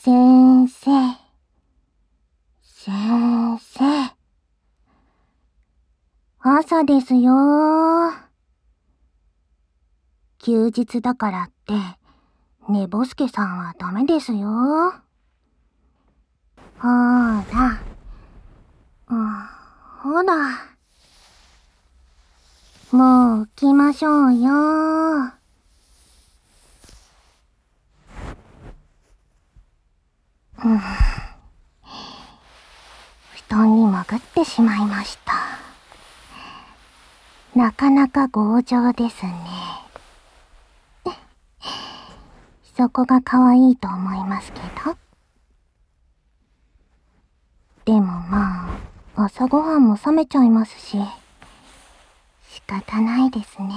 先生、先生。朝ですよー。休日だからって、寝ぼすけさんはダメですよ。ほーら。ほら。もう起きましょうよー。布団に潜ってしまいました。なかなか強情ですね。そこが可愛いと思いますけど。でもまあ、朝ごはんも冷めちゃいますし、仕方ないですね。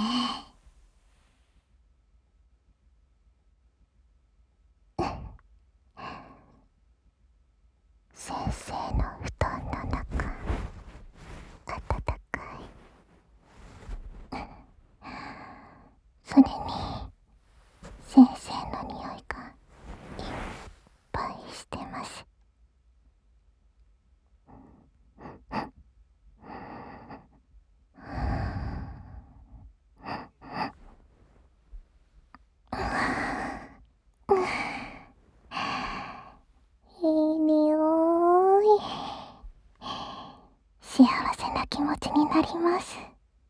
先生の布団の中、暖かい。それに、先生の匂いがいっぱいしてます。いい匂い。幸せな気持ちになります。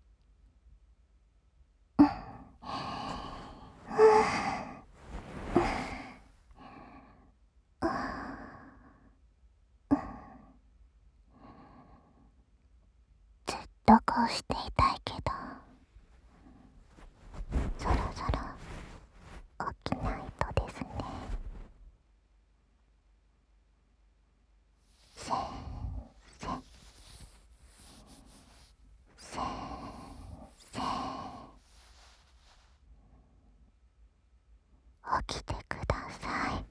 ずっとこうしていたいけど、そろそろ起きないとですね。先生、先生、起きてください。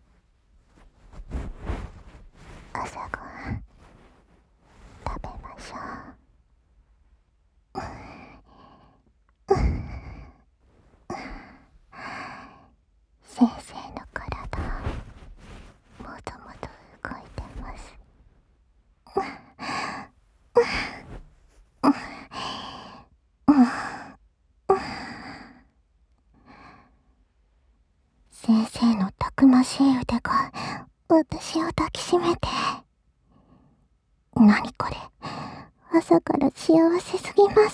朝ごはん食べましょう。先生の体、もともと動いてます。先生のたくましい腕が私を抱きしめて。何これ、朝から幸せすぎます。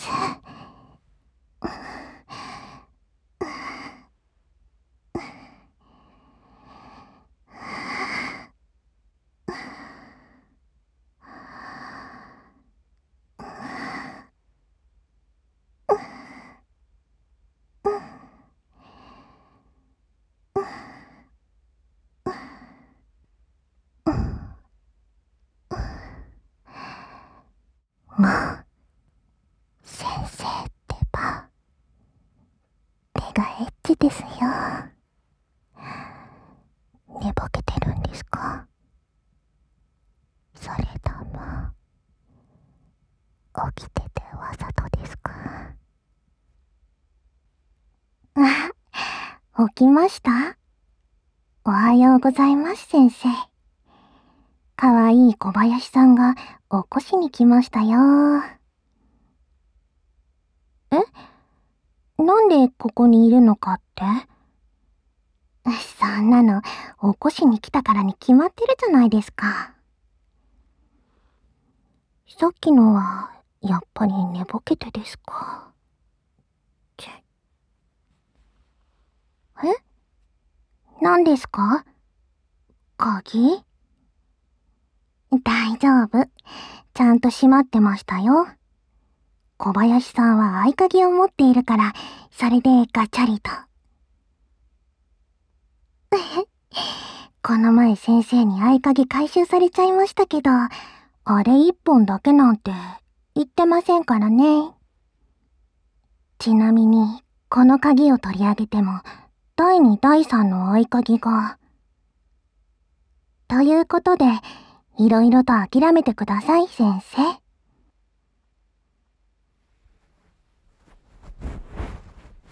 もう、先生ってば、手がエッチですよ。寝ぼけてるんですか？それとも、起きててわざとですか？起きました？おはようございます、先生。かわいい小林さんが起こしに来ましたよ。なんでここにいるのかって？そんなの、起こしに来たからに決まってるじゃないですか。さっきのは、やっぱり寝ぼけてですか。何ですか？鍵？大丈夫。ちゃんと閉まってましたよ。小林さんは合鍵を持っているから、それでガチャリと。この前先生に合鍵回収されちゃいましたけど、あれ一本だけなんて言ってませんからね。ちなみに、この鍵を取り上げても、第2、第3の合鍵が。ということで、いろいろと諦めてください、先生。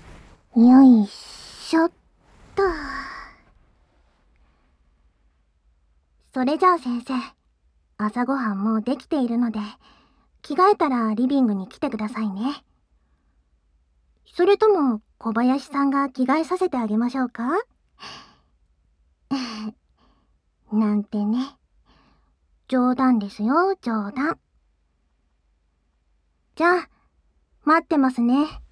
よいしょっと。 それじゃあ先生、朝ごはんもうできているので、着替えたらリビングに来てくださいね。それとも小林さんが着替えさせてあげましょうか？なんてね。冗談ですよ、冗談。じゃあ、待ってますね。